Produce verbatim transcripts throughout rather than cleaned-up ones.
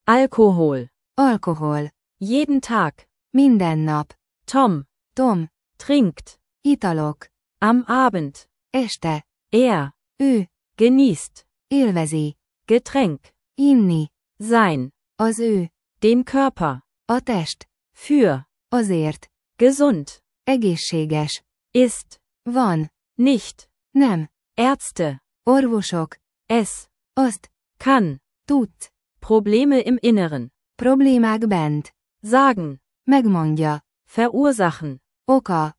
Alkohol. Alkohol. Jeden Tag. Minden nap. Tom. Tom. Trinkt. Italok. Am Abend. Este. Er. Ő. Genießt. Élvezi. Getränk. Inni. Sein. Az ő. Den Körper. A test. Für. Azért. Gesund. Egészséges. Ist. Van. Nicht. Nem. Ärzte. Orvosok. Es. Azt. Kann. Tudsz. Probleme im Inneren. Problémák bent. Sagen. Megmondja. Verursachen. Oka.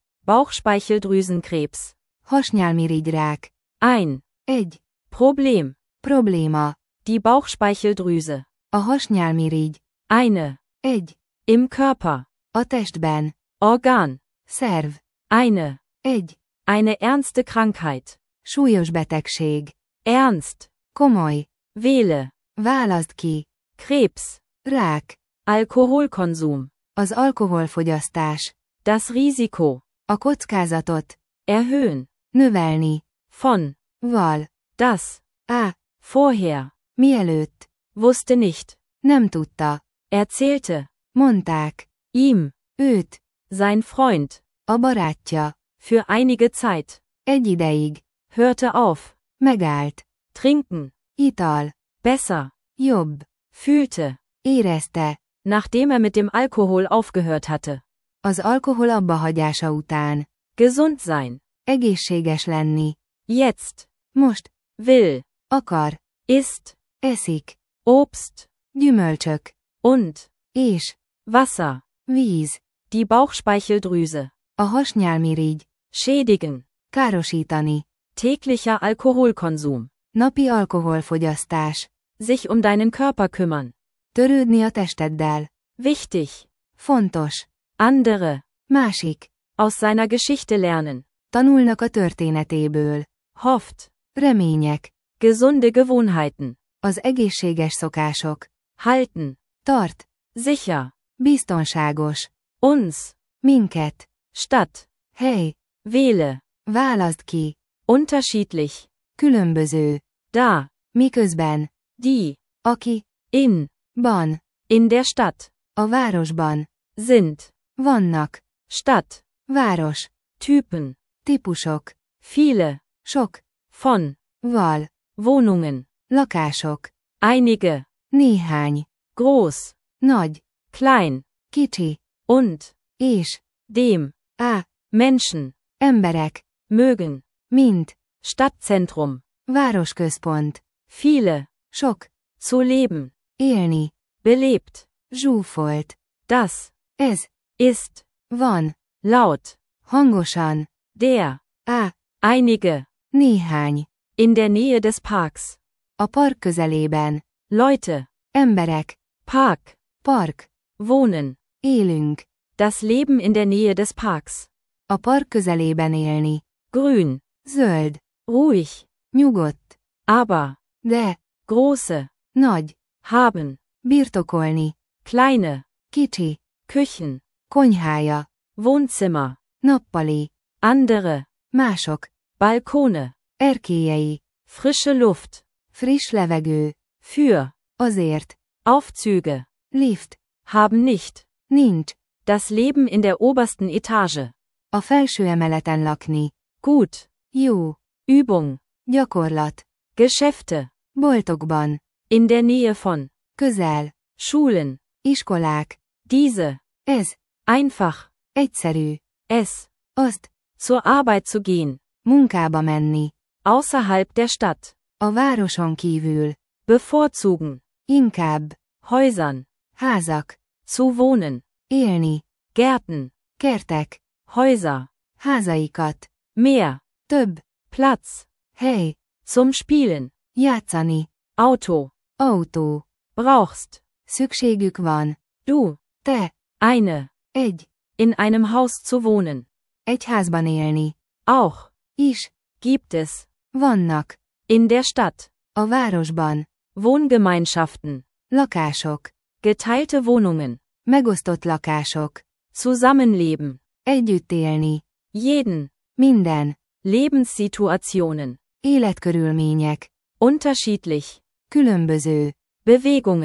Bauchspeicheldrüsenkrebs. Hasnyálmirigyrák. Ein. Egy. Problem. Probléma. Die Bauchspeicheldrüse. A hasnyálmirigy. Eine. Egy. Im Körper. A testben. Organ. Szerv. Eine. Egy. Eine ernste Krankheit. Súlyos betegség. Ernst. Komoly. Wähle. Válaszd ki. Krebs. Rák. Alkoholkonsum. Az alkoholfogyasztás. Das Risiko. A kockázatot. Erhöhen. Növelni. Von. Val. Das. Á. Vorher. Mielőtt. Wusste nicht. Nem tudta. Erzählte. Mondták. Ihm. Őt. Sein Freund. A barátja. Für einige Zeit. Egy ideig. Hörte auf. Megállt. Trinken. Ital. Besser. Jobb. Fühlte. Érezte. Nachdem er mit dem Alkohol aufgehört hatte. Az alkohol abbahagyása után. Gesund sein. Egészséges lenni. Jetzt. Most. Will. Akar. Isst. Eszik. Obst. Gyümölcsök. Und. És. Wasser. Víz. Die Bauchspeicheldrüse. A hasnyálmirigy. Schädigen. Károsítani. Täglicher Alkoholkonsum. Napi alkoholfogyasztás. Sich um deinen Körper kümmern. Törődni a testeddel. Wichtig. Fontos. Andere. Másik. Aus seiner Geschichte lernen. Tanulnak a történetéből. Hofft. Remények. Gesunde Gewohnheiten. Az egészséges szokások. Halten. Tart. Sicher. Biztonságos. Uns. Minket. Stadt. Hely. Wähle. Válaszd ki. Unterschiedlich. Különböző. Da. Miközben. Die. Aki. In. Ban. In der Stadt. A városban. Sind. Vannak. Stadt. Város. Typen. Típusok. Viele. Sok. Von. Val. Wohnungen. Lakások. Einige. Néhány. Groß. Nagy. Klein. Kicsi. Und. És. Dem. Á. Menschen. Emberek. Mögen. Mint. Stadtzentrum. Városközpont. Viele. Sok. Zu leben. Élni. Belebt. Zsúfolt. Das. Ez. Ist. Van. Laut. Hangosan. Der. Á. Einige. Néhány. In der Nähe des Parks. A park közelében. Leute. Emberek. Park. Park. Wohnen. Élünk. Das Leben in der Nähe des Parks. A park közelében élni. Grün. Zöld. Ruhig. Nyugodt. Aber. De. Große. Nagy. Haben. Birtokolni. Kleine. Kicsi. Küchen. Konyhája. Wohnzimmer. Nappali. Andere. Mások. Balkone. Erkélyei. Frische Luft. Friss levegő. Für. Azért. Aufzüge. Lift. Haben nicht. Nincs. Das Leben in der obersten Etage. A felső emeleten lakni. Gut. Jó. Übung. Gyakorlat. Geschäfte. Boltokban. In der Nähe von. Közel. Schulen. Iskolák. Diese. Ez. Einfach. Egyszerű. Es. Azt. Zur Arbeit zu gehen. Munkába menni. Außerhalb der Stadt. A városon kívül. Bevorzugen. Inkább. Häusern. Házak. Zu wohnen. Élni. Gärten. Kertek. Häuser. Házaikat. Mehr. Több. Platz. Hely. Zum Spielen. Játszani. Auto. Autó. Brauchst. Szükségük van. Du. Te. Eine. Egy. In einem Haus zu wohnen. Egy házban élni. Auch. Is. Gibt es. Vannak. In der Stadt. A városban. Wohngemeinschaften. Lakások. Geteilte Wohnungen. Megosztott lakások. Zusammenleben. Együtt élni. Jeden. Minden. Lebenssituationen. Életkörülmények. Unterschiedlich. Különböző. Bewegungen.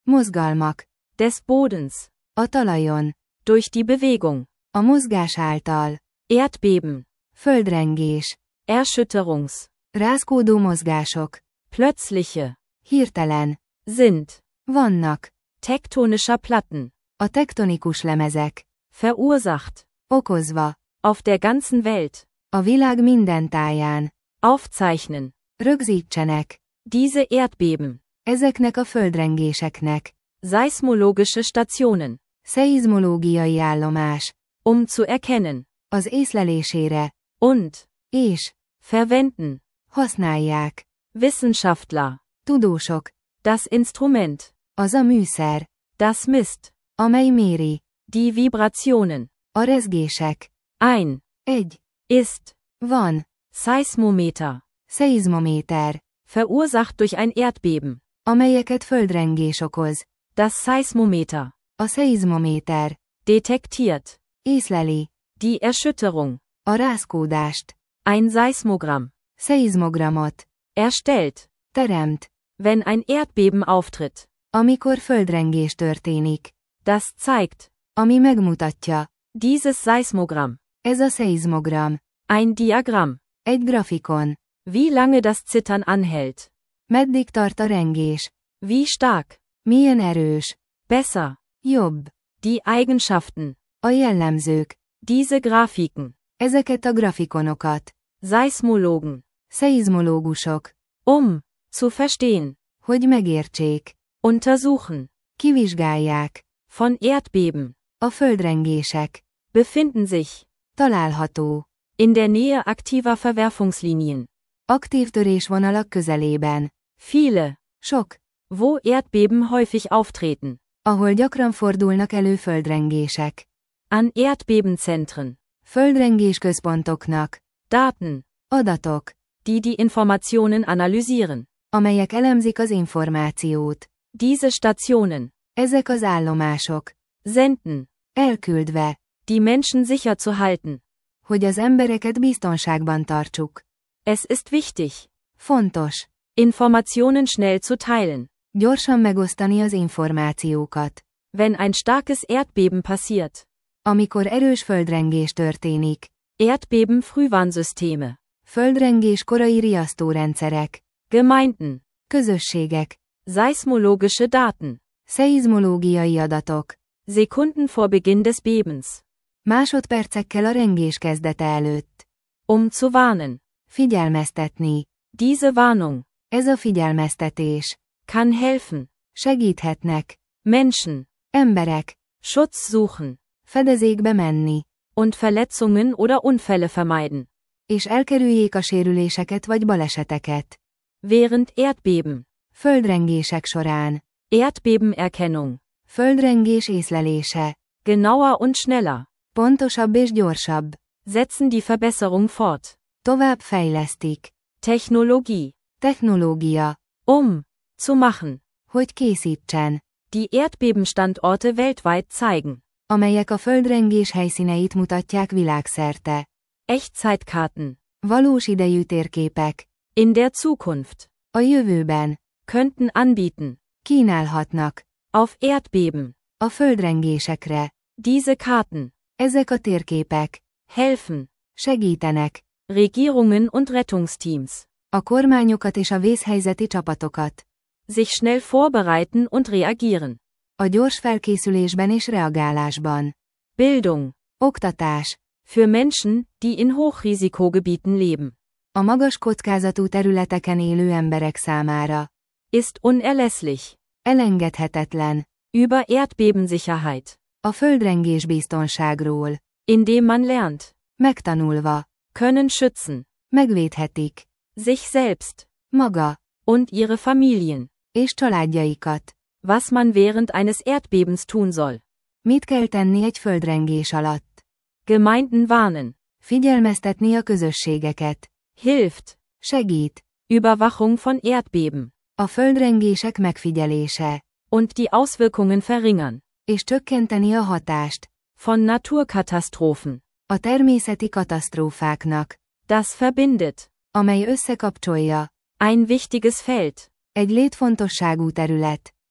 Mozgalmak. des Bodens, A talajon. durch die Bewegung, A mozgás által. Erdbeben, Földrengés. Erschütterungs, Rázkódó mozgások. plötzliche, Hirtelen. sind, Vannak. tektonischer Platten, A tektonikus lemezek. verursacht, Okozva. auf der ganzen Welt, A világ minden táján. aufzeichnen, Rögzítsenek. diese Erdbeben, Ezeknek a földrengéseknek. seismologische Stationen, Szeizmológiai állomás. um zu erkennen, Az észlelésére. und, És. verwenden, Használják. Wissenschaftler, Tudósok. das Instrument, Az a műszer. das misst, Amely méri. die Vibrationen, A rezgések. ein, Egy. ist, Van. Seismometer, Szeizmométer. verursacht durch ein Erdbeben, Amelyeket földrengés okoz. das Seismometer, A szeizmométer. detektiert, Észleli. die Erschütterung, A rázkódást. ein Seismogramm, Szeizmogramot. erstellt, Teremt. wenn ein Erdbeben auftritt, Amikor földrengés történik. das zeigt, Ami megmutatja. dieses Seismogramm, Ez a szeizmogram. ein Diagramm, Egy grafikon. wie lange das Zittern anhält, Meddig tart a rengés? wie stark, Milyen erős? besser, Jobb. die Eigenschaften, A jellemzők. diese Grafiken, Ezeket a grafikonokat. Seismologen, Szeizmológusok. um, zu verstehen, Hogy megértsék. untersuchen, Kivizsgálják. von Erdbeben, A földrengések. befinden sich, Található. in der Nähe aktiver Verwerfungslinien, Aktív törésvonalak közelében. viele, Sok. wo Erdbeben häufig auftreten, Ahol gyakran fordulnak elő földrengések. an Erdbebenzentren, Földrengés központoknak. Daten, Adatok. die die Informationen analysieren, Amelyek elemzik az információt. diese Stationen, Ezek az állomások. senden, Elküldve. die Menschen sicher zu halten, Hogy az embereket biztonságban tartsuk. es ist wichtig, Fontos. Informationen schnell zu teilen, Gyorsan megosztani az információkat. wenn ein starkes Erdbeben passiert, Amikor erős földrengés történik. Erdbeben Frühwarnsysteme, Földrengés korai riasztórendszerek. Gemeinden, Közösségek. seismologische Daten, Szeizmológiai adatok. Sekunden vor Beginn des Bebens, Másodpercekkel a rengés kezdete előtt. um zu warnen, Figyelmeztetni. diese Warnung, Ez a figyelmeztetés. kann helfen, Segíthetnek. Menschen, Emberek. Schutz suchen, Fedezékbe menni. und Verletzungen oder Unfälle vermeiden, És elkerüljék a sérüléseket vagy baleseteket. während Erdbeben, Földrengések során. Erdbebenerkennung, Földrengés észlelése. genauer und schneller, Pontosabb és gyorsabb. setzen die Verbesserung fort, Tovább fejlesztik. Technologie, Technológia. um, zu machen, Hogy készítsen. die Erdbebenstandorte weltweit zeigen, Amelyek a földrengés helyszíneit mutatják világszerte. Echtzeitkarten, Valós idejű térképek. in der Zukunft, A jövőben. könnten anbieten, Kínálhatnak. auf Erdbeben, A földrengésekre. diese Karten, Ezek a térképek. helfen, Segítenek. Regierungen und Rettungsteams, A kormányokat és a vészhelyzeti csapatokat. sich schnell vorbereiten und reagieren, A gyors felkészülésben és reagálásban. Bildung, Oktatás. für Menschen, die in Hochrisikogebieten leben, A magas kockázatú területeken élő emberek számára. ist unerlässlich, Elengedhetetlen. über Erdbebensicherheit, A földrengés biztonságról. indem man lernt, Megtanulva. können schützen, Megvédhetik. sich selbst, Maga. und ihre Familien, És családjaikat. was man während eines Erdbebens tun soll, Mit kell tenni egy földrengés alatt? Gemeinden warnen, Figyelmeztetni a közösségeket. hilft, Segít. Überwachung von Erdbeben, A földrengések megfigyelése. und die Auswirkungen verringern, És csökkenteni a hatást. von Naturkatastrophen, A természeti katasztrófáknak. das verbindet, Amely összekapcsolja. ein wichtiges Feld, Egy létfontosságú terület.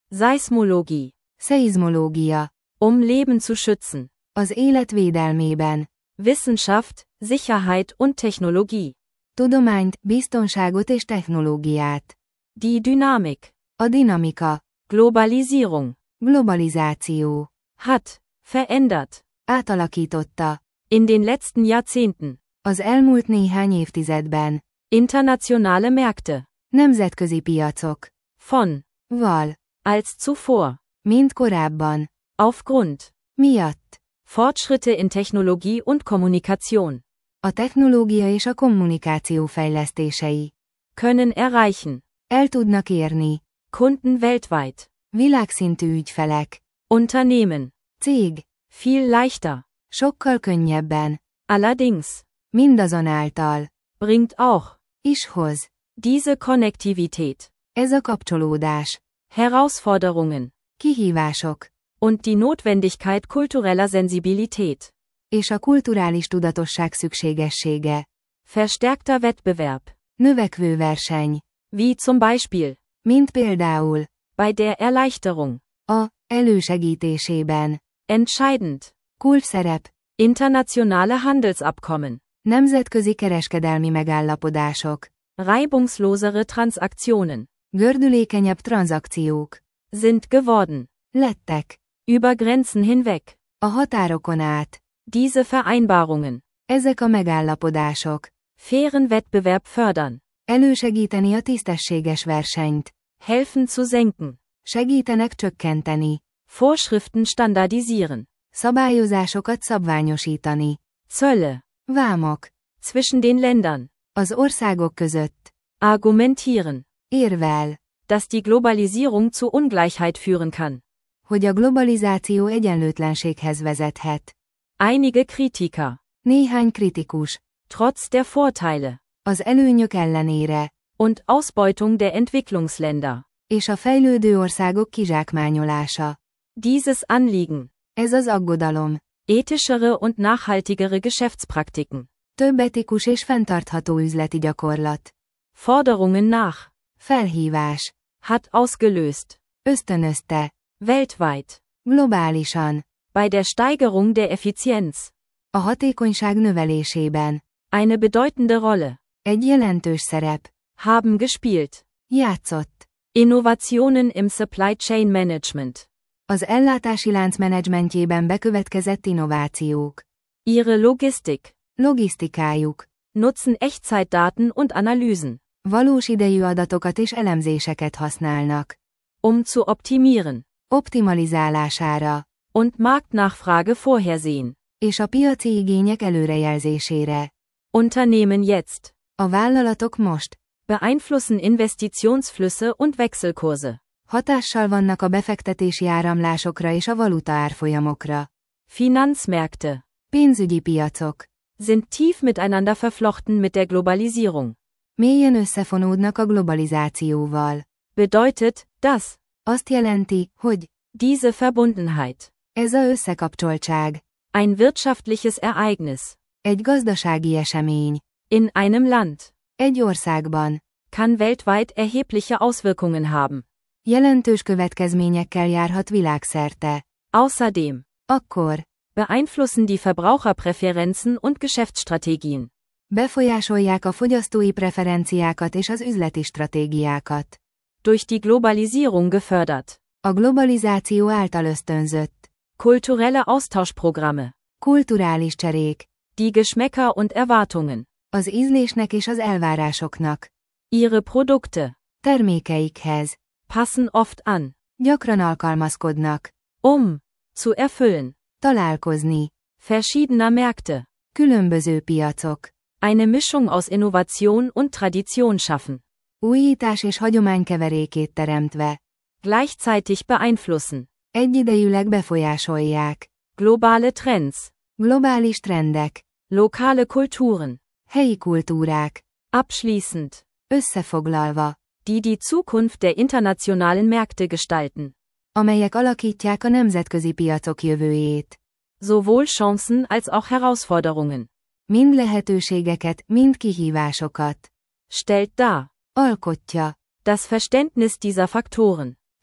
Seismologie. Szeizmológia. Um Leben zu schützen. Az élet védelmében. Wissenschaft, Sicherheit und Technologie. Tudományt, biztonságot és technológiát. Die Dynamik. A dinamika. Globalisierung. Globalizáció. Hat. Verändert. Átalakította. In den letzten Jahrzehnten. Az elmúlt néhány évtizedben. Internationale Märkte. Nemzetközi piacok. Von. Val. Als zuvor. Mint korábban. Aufgrund. Miatt. Fortschritte in Technologie und Kommunikation. A technológia és a kommunikáció fejlesztései. Können erreichen. El tudnak érni. Kunden weltweit. Világszintű ügyfelek. Unternehmen. Cég. Viel leichter. Sokkal könnyebben. Allerdings. Mindazonáltal. Bringt auch. Is hoz. Diese Konnektivität. Ez a kapcsolódás. Herausforderungen. Kihívások. Und die Notwendigkeit kultureller Sensibilität. És a kulturális tudatosság szükségessége. Verstärkter Wettbewerb. Növekvő verseny. Wie zum Beispiel. Mint például. Bei der Erleichterung. A elősegítésében. Entscheidend. Kulcsszerep. Internationale Handelsabkommen. Nemzetközi kereskedelmi megállapodások. Reibungslosere Transaktionen. Gördülékenyebb tranzakciók. Sind geworden. Lettek. Über Grenzen hinweg. A határokon át. Diese Vereinbarungen. Ezek a megállapodások. Fairen Wettbewerb fördern. Elősegíteni a tisztességes versenyt. Helfen zu senken. Segítenek csökkenteni. Vorschriften standardisieren. Szabályozásokat szabványosítani. Zölle. Vámok. Zwischen den Ländern. Az országok között. Argumentieren. Érvel. Dass die Globalisierung zu Ungleichheit führen kann. Hogy a globalizáció egyenlőtlenséghez vezethet. Einige Kritiker. Néhány kritikus. Trotz der Vorteile. Az előnyök ellenére. Und Ausbeutung der Entwicklungsländer. És a fejlődő országok kizsákmányolása. Dieses Anliegen. Ez az aggodalom. Ethischere und nachhaltigere Geschäftspraktiken. Több etikus és fenntartható üzleti gyakorlat. Forderungen nach. Felhívás. Hat ausgelöst. Ösztönözte. Weltweit. Globálisan. Bei der Steigerung der Effizienz. A hatékonyság növelésében. Eine bedeutende Rolle. Egy jelentős szerep. Haben gespielt. Játszott. Innovationen im Supply Chain Management. Az ellátási lánc menedzsmentjében bekövetkezett innovációk. Ihre Logistik. Logisztikájuk. Nutzen Echtzeitdaten und Analysen. Valós idejű adatokat és elemzéseket használnak. Um zu optimieren. Optimalizálására. Und Marktnachfrage vorhersehen. És a piaci igények előrejelzésére. Unternehmen jetzt. A vállalatok most. Beeinflussen Investitionsflüsse und Wechselkurse. Hatással vannak a befektetési áramlásokra és a valuta árfolyamokra. Finanzmärkte. Pénzügyi piacok. Sind tief miteinander verflochten mit der Globalisierung. Mélyen összefonódnak a globalizációval. Bedeutet, dass. Azt jelenti, hogy. Diese Verbundenheit. Ez a összekapcsoltság. Ein wirtschaftliches Ereignis. Egy gazdasági esemény. In einem Land. Egy országban. Kann weltweit erhebliche Auswirkungen haben. Jelentős következményekkel járhat világszerte. Außerdem. Akkor. Beeinflussen die Verbraucherpräferenzen und Geschäftsstrategien. Befolyásolják a fogyasztói preferenciákat és az üzleti stratégiákat. Durch die Globalisierung gefördert. A globalizáció által ösztönzött. Kulturelle Austauschprogramme. Kulturális cserék. Die Geschmäcker und Erwartungen. Az ízlésnek és az elvárásoknak. Ihre Produkte. Termékeikhez. Passen oft an. Gyakran alkalmazkodnak. Um. Zu erfüllen. Találkozni. Verschiedener Märkte. Különböző piacok. Eine Mischung aus Innovation und Tradition schaffen. Újítás és hagyomány keverékét teremtve. Gleichzeitig beeinflussen. Egyidejűleg befolyásolják. Globale Trends. Globális trendek. Lokale Kulturen. Helyi kultúrák. Abschließend. Összefoglalva. Die die Zukunft der internationalen Märkte gestalten. Amelyek alakítják a nemzetközi piacok jövőjét. Sowohl Chancen als auch Herausforderungen. Mind lehetőségeket, mind kihívásokat. Stellt dar. Alkotja. Das Verständnis dieser Faktoren.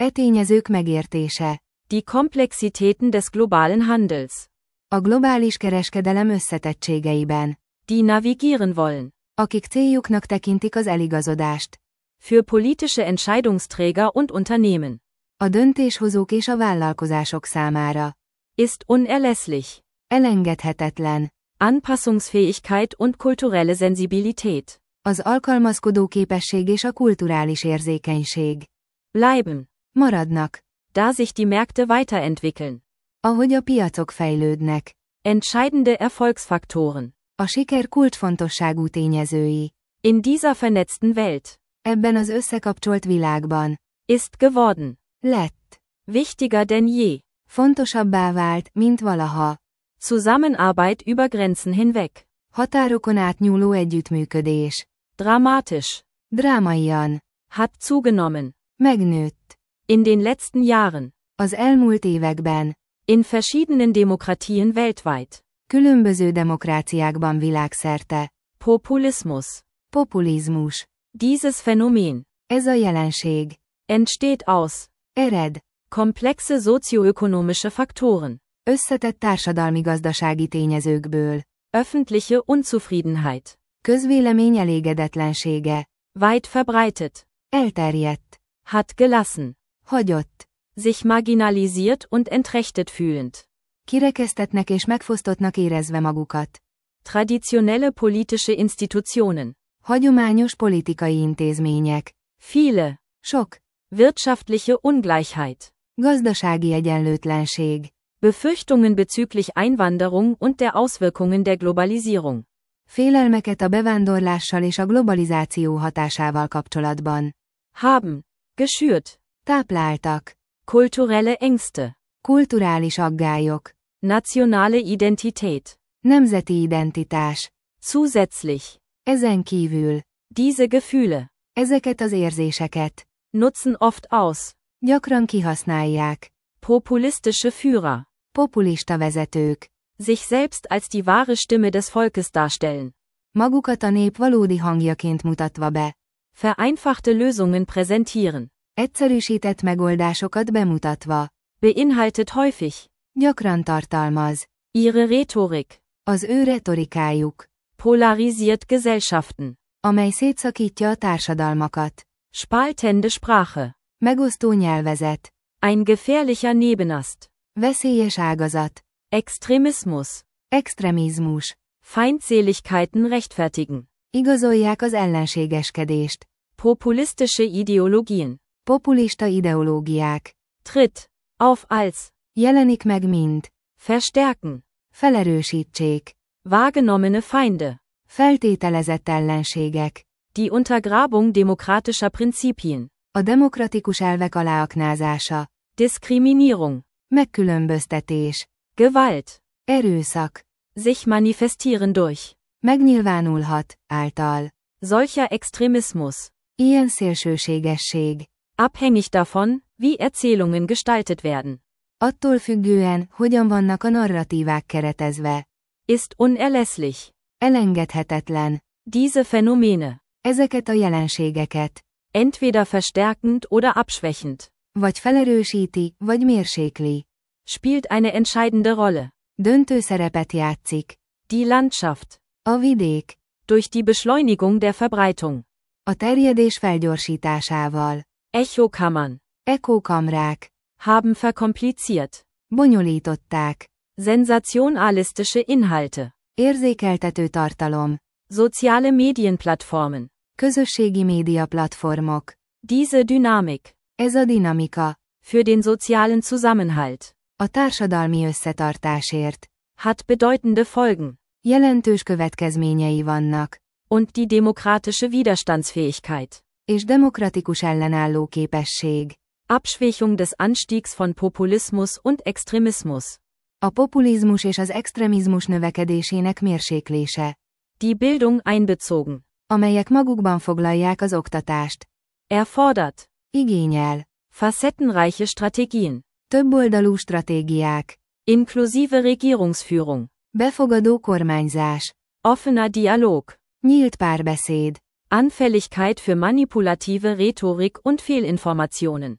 E tényezők megértése. Die Komplexitäten des globalen Handels. A globális kereskedelem összetettségeiben. Die navigieren wollen. Akik céljuknak tekintik az eligazodást. Für politische Entscheidungsträger und Unternehmen. A döntéshozók és a vállalkozások számára. Ist unerlässlich. Elengedhetetlen. Anpassungsfähigkeit und kulturelle Sensibilität. Az alkalmazkodó képesség és a kulturális érzékenység. Bleiben. Maradnak. Da sich die Märkte weiterentwickeln. Ahogy a piacok fejlődnek. Entscheidende Erfolgsfaktoren. A siker kulcsfontosságú tényezői. In dieser vernetzten Welt. Ebben az összekapcsolt világban. Ist geworden. Lett. Wichtiger denn je. Fontosabbá vált, mint valaha. Zusammenarbeit über Grenzen hinweg. Határokon átnyúló együttműködés. Dramatisch. Drámaian. Hat zugenommen. Megnőtt. In den letzten Jahren. Az elmúlt években. In verschiedenen Demokratien weltweit. Különböző demokráciákban világszerte. Populismus. Populizmus. Dieses Phänomen. Ez a jelenség. Entsteht aus. Ered. Komplexe sozioökonomische Faktoren. Összetett társadalmi-gazdasági tényezőkből. Öffentliche Unzufriedenheit. Közvélemény elégedetlensége. Weit verbreitet. Elterjedt. Hat gelassen. Hagyott. Sich marginalisiert und entrechtet fühlend. Kirekesztetnek és megfosztottnak érezve magukat. Traditionelle politische Institutionen. Hagyományos politikai intézmények. Viele. Sok. Wirtschaftliche Ungleichheit. Gazdasági egyenlőtlenség. Befürchtungen bezüglich Einwanderung und der Auswirkungen der Globalisierung. Félelmeket a bevándorlással és a globalizáció hatásával kapcsolatban. Haben. Geschürt. Tápláltak. Kulturelle Ängste. Kulturális aggályok. Nationale Identität. Nemzeti identitás. Zusätzlich. Ezen kívül. Diese Gefühle. Ezeket az érzéseket. Nutzen oft aus. Gyakran kihasználják. Populistische Führer. Populista vezetők. Sich selbst als die wahre Stimme des Volkes darstellen. Magukat a nép valódi hangjaként mutatva be. Vereinfachte Lösungen präsentieren. Egyszerűsített megoldásokat bemutatva. Beinhaltet häufig. Gyakran tartalmaz. Ihre Rhetorik. Az ő retorikájuk. Polarisiert Gesellschaften. Amely szétszakítja a társadalmakat. Spaltende Sprache. Megosztó nyelvezet. Ein gefährlicher Nebenast. Veszélyes ágazat. Extremismus. Extremizmus. Feindseligkeiten rechtfertigen. Igazolják az ellenségeskedést. Populistische Ideologien. Populista ideológiák. Tritt. Auf als. Jelenik meg mint. Verstärken. Felerősítsék. Wahrgenommene Feinde. Feltételezett ellenségek. Die Untergrabung demokratischer Prinzipien. A demokratikus elvek aláaknázása. Diskriminierung. Megkülönböztetés. Gewalt. Erőszak. Sich manifestieren durch. Megnyilvánulhat, által. Solcher Extremismus. Ilyen szélsőségesség. Abhängig davon, wie Erzählungen gestaltet werden. Attól függően, hogyan vannak a narratívák keretezve. Ist unerlässlich. Elengedhetetlen. Diese Phänomene. Ezeket a jelenségeket. Entweder verstärkend oder abschwächend. Vagy felerősíti, vagy mérsékli. Spielt eine entscheidende Rolle. Döntő szerepet játszik. Die Landschaft. A vidék. Durch die Beschleunigung der Verbreitung. A terjedés felgyorsításával. Echokammern. Ekókamrák. Haben verkompliziert. Bonyolították. Sensationalistische Inhalte. Érzékeltető tartalom. Soziale Medienplattformen. Közösségi média platformok. Diese Dynamik. Ez a dinamika. Für den sozialen Zusammenhalt. A társadalmi összetartásért. Hat bedeutende Folgen. Jelentős következményei vannak. Und die demokratische Widerstandsfähigkeit. És demokratikus ellenálló képesség. Abschwächung des Anstiegs von Populismus und Extremismus. A populizmus és az extremizmus növekedésének mérséklése. Die Bildung einbezogen. Amelyek magukban foglalják az oktatást. Erfordert. Igényel. Facettenreiche Strategien. Többoldalú stratégiák. Inklusive Regierungsführung. Befogadó kormányzás. Offener Dialog. Nyílt párbeszéd. Anfälligkeit für manipulative Rhetorik und Fehlinformationen.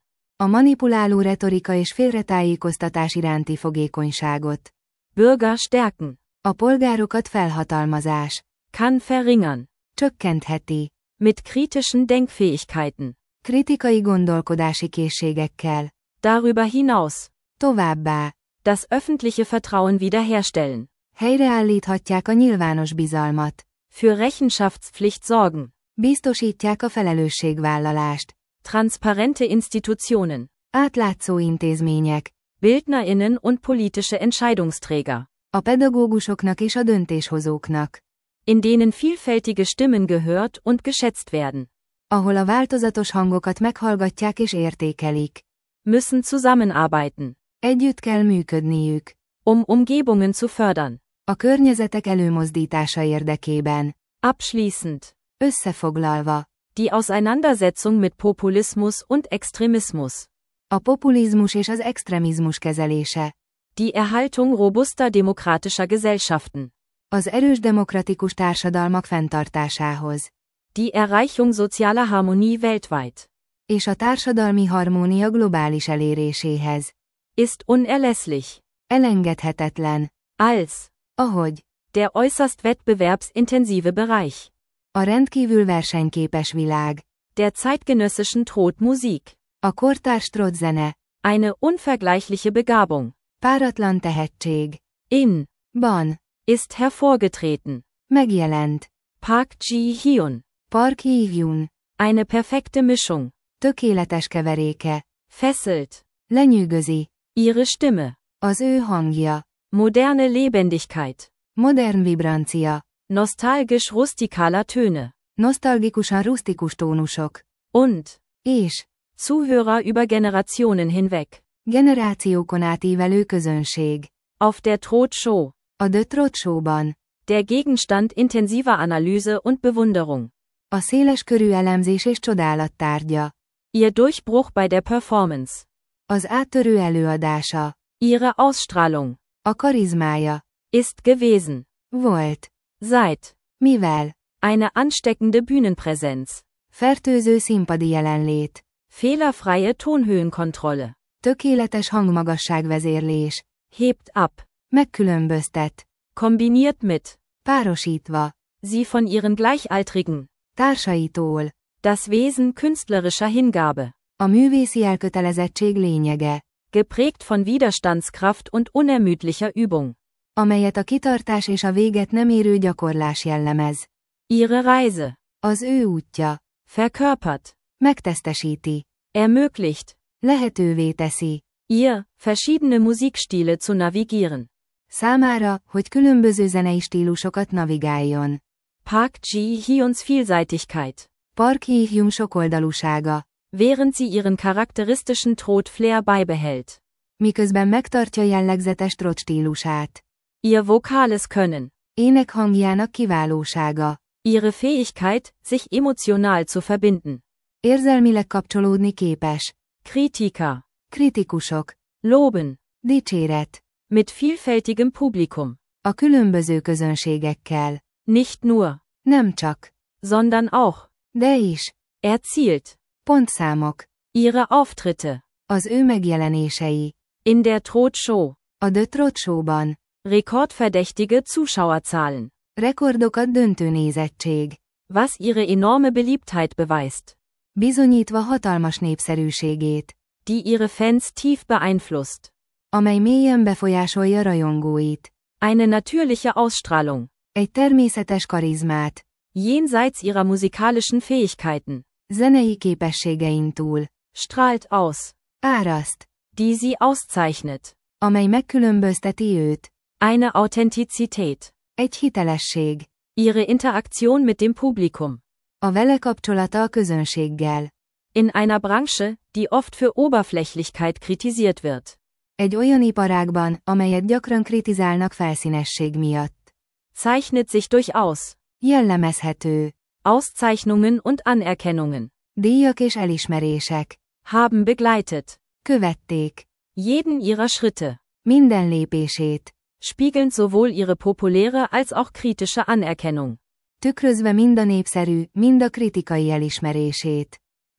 A manipuláló retorika és félretájékoztatás iránti fogékonyságot. Bürger stärken. A polgárokat felhatalmazás. Kann verringern. Csökkentheti. Mit kritischen Denkfähigkeiten. Kritikai gondolkodási készségekkel. Darüber hinaus. Továbbá. Das öffentliche Vertrauen wiederherstellen. Helyreállíthatják a nyilvános bizalmat. Für Rechenschaftspflicht sorgen. Biztosítják a felelősségvállalást. Transparente Institutionen. Átlátszó intézmények. BildnerInnen und politische Entscheidungsträger. A pedagógusoknak és a döntéshozóknak. In denen vielfältige Stimmen gehört und geschätzt werden. Ahol a változatos hangokat meghallgatják és értékelik. Müssen zusammenarbeiten. Együtt kell működniük. Um Umgebungen zu fördern. A környezetek előmozdítása érdekében. Abschließend. Összefoglalva. Die Auseinandersetzung mit Populismus und Extremismus. A populizmus és az extremizmus kezelése. Die Erhaltung robuster demokratischer Gesellschaften. Az erős demokratikus társadalmak fenntartásához. Die Erreichung sozialer Harmonie weltweit. És a társadalmi harmónia globális eléréséhez. Ist unerlässlich. Elengedhetetlen. Als. Ahogy. Der äußerst wettbewerbsintensive Bereich. A rendkívül versenyképes világ. Der zeitgenössischen Trot-Musik. A kortárs trot-zene. Eine unvergleichliche Begabung. Páratlan tehetség. In. Ban. Ist hervorgetreten. Megjelent. Park Ji-hyun. Park Ji-hyun. Eine perfekte Mischung. Tökéletes keveréke. Fesselt. Lenyűgözi. Ihre Stimme. Az ő hangja. Moderne Lebendigkeit. Modern vibrancia. Nostalgisch rustikaler Töne. Nosztalgikusan rustikus tónusok. Und. És. Zuhörer über Generationen hinweg. Generációkon átívelő közönség. Auf der Trot Show. A The Trot Show-ban. Der Gegenstand intensiver Analyse und Bewunderung. A széles körű elemzés és csodálat tárgya. Ihr Durchbruch bei der Performance. Az áttörő előadása. Ihre Ausstrahlung. A karizmája. Ist gewesen. Volt. Seit. Mivel. Eine ansteckende Bühnenpräsenz. Fertőző színpadi jelenlét. Fehlerfreie Tonhöhenkontrolle. Tökéletes hangmagasságvezérlés. Hebt ab. Megkülönböztet. Kombiniert mit. Párosítva. Sie von ihren Gleichaltrigen. Társaitól. Das Wesen künstlerischer Hingabe. A művészi elkötelezettség lényege. Geprägt von Widerstandskraft und unermüdlicher Übung. Amelyet a kitartás és a véget nem érő gyakorlás jellemez. Ihre Reise. Az ő útja. Verkörpert. Megtestesíti. Ermöglicht. Lehetővé teszi. Ihr, verschiedene Musikstile zu navigieren. Számára, hogy különböző zenei stílusokat navigáljon. Park Ji-hyuns Vielseitigkeit. Park Ji-hyun sokoldalúsága. Während sie ihren charakteristischen Trot-Flair beibehält. Miközben megtartja jellegzetes trot stílusát. Ihr vokales Können. Énekhangjának kiválósága. Ihre Fähigkeit, sich emotional zu verbinden. Érzelmileg kapcsolódni képes. Kritiker. Kritikusok. Loben. Dicséret. Mit vielfältigem Publikum. A különböző közönségekkel. Nicht nur. Nem csak. Sondern auch. De is. Erzielt. Pontszámok. Ihre Auftritte. Az ő megjelenései. In der Trot Show. A The Trot Show-ban. Rekordverdächtige Zuschauerzahlen. Rekordokat döntő nézettség. Was ihre enorme Beliebtheit beweist. Bizonyítva hatalmas népszerűségét. Die ihre Fans tief beeinflusst. Amely mélyen befolyásolja rajongóit. Eine natürliche Ausstrahlung. Egy természetes karizmát. Jenseits ihrer musikalischen Fähigkeiten. Zenei képességein túl. Strahlt aus. Áraszt. Die sie auszeichnet. Amely megkülönbözteti őt. Eine Authentizität. Egy hitelesség. Ihre Interaktion mit dem Publikum. A vele kapcsolata a közönséggel. In einer Branche, die oft für Oberflächlichkeit kritisiert wird. Egy olyan iparágban, amelyet gyakran kritizálnak felszínesség miatt. Zeichnet sich durchaus. Jellemezhető. Auszeichnungen und Anerkennungen. Díjak és elismerések. Haben begleitet. Követték. Jeden ihrer Schritte. Minden lépését. Spiegelnd sowohl ihre populäre als auch kritische Anerkennung. Tükrözve mind a népszerű, mind a kritikai elismerését.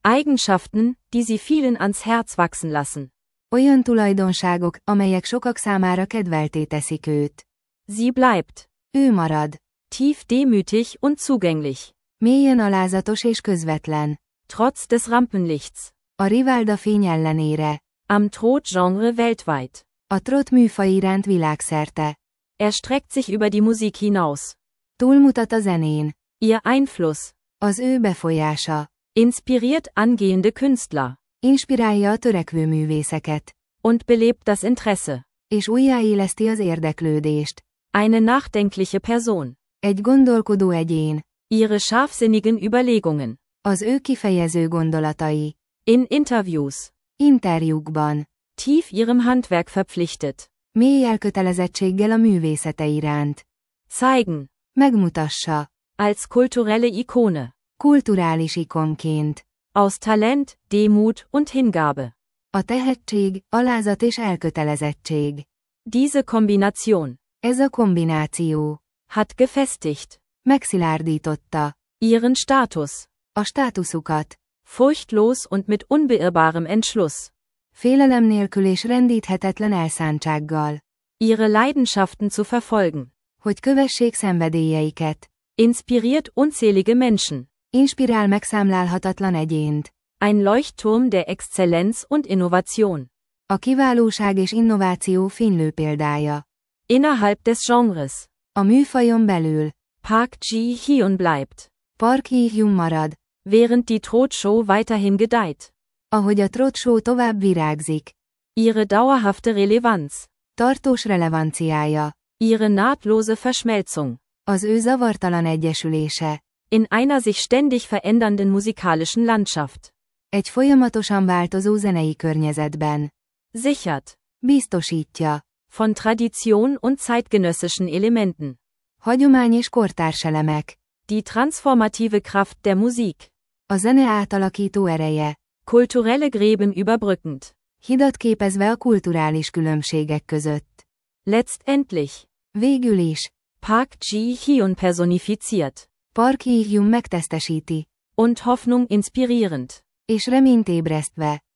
Eigenschaften, die sie vielen ans Herz wachsen lassen. Olyan tulajdonságok, amelyek sokak számára kedvelté teszik őt. Sie bleibt. Ő marad. Tief demütig und zugänglich. Mélyen alázatos és közvetlen. Trotz des Rampenlichts. A Rivalda fény ellenére. Am Trot-Genre weltweit. A trot műfaj iránt világszerte. Er streckt sich über die Musik hinaus. Túlmutat a zenén. Ihr Einfluss. Az ő befolyása. Inspiriert angehende Künstler. Inspirálja a törekvő művészeket. Und belebt das Interesse. És újjáéleszti az érdeklődést. Eine nachdenkliche Person. Egy gondolkodó egyén. Ihre scharfsinnigen Überlegungen. Az ő kifejező gondolatai. In Interviews. Interjúkban. Tief ihrem Handwerk verpflichtet. Mély elkötelezettséggel a művészete iránt. Zeigen. Megmutassa. Als kulturelle Ikone. Kulturális ikonként. Aus Talent, Demut und Hingabe. A tehetség, alázat és elkötelezettség. Diese Kombination. Ez a kombináció. Hat gefestigt. Megszilárdította. Ihren Status. A státuszukat. Furchtlos und mit unbeirrbarem Entschluss. Félelem nélkül és rendíthetetlen elszántsággal. Ihre Leidenschaften zu verfolgen. Hogy kövessék szenvedélyeiket. Inspiriert unzählige Menschen. Inspirál megszámlálhatatlan egyént. Ein Leuchtturm der Exzellenz und Innovation. A kiválóság és innováció fénylő példája. Innerhalb des Genres. A műfajon belül. Park Ji-hyun bleibt. Park Ji-hyun marad. Während die Trot-Show weiterhin gedeiht. Ahogy a trot show tovább virágzik. Ihre dauerhafte Relevanz. Tartós relevanciája. Ihre nahtlose Verschmelzung. Az ő zavartalan egyesülése. In einer sich ständig verändernden musikalischen Landschaft. Egy folyamatosan változó zenei környezetben. Sichert. Biztosítja. Von Tradition und zeitgenössischen Elementen. Hagyomány és kortárs elemek. Die transformative Kraft der Musik. A zene átalakító ereje. Kulturelle Gräben überbrückend. Hidat képezve a kulturális különbségek között. Letztendlich. Végül is. Park Ji-hyun personifiziert. Park Ji-hyun megtestesíti. Und Hoffnung inspirierend. És reményt ébresztve.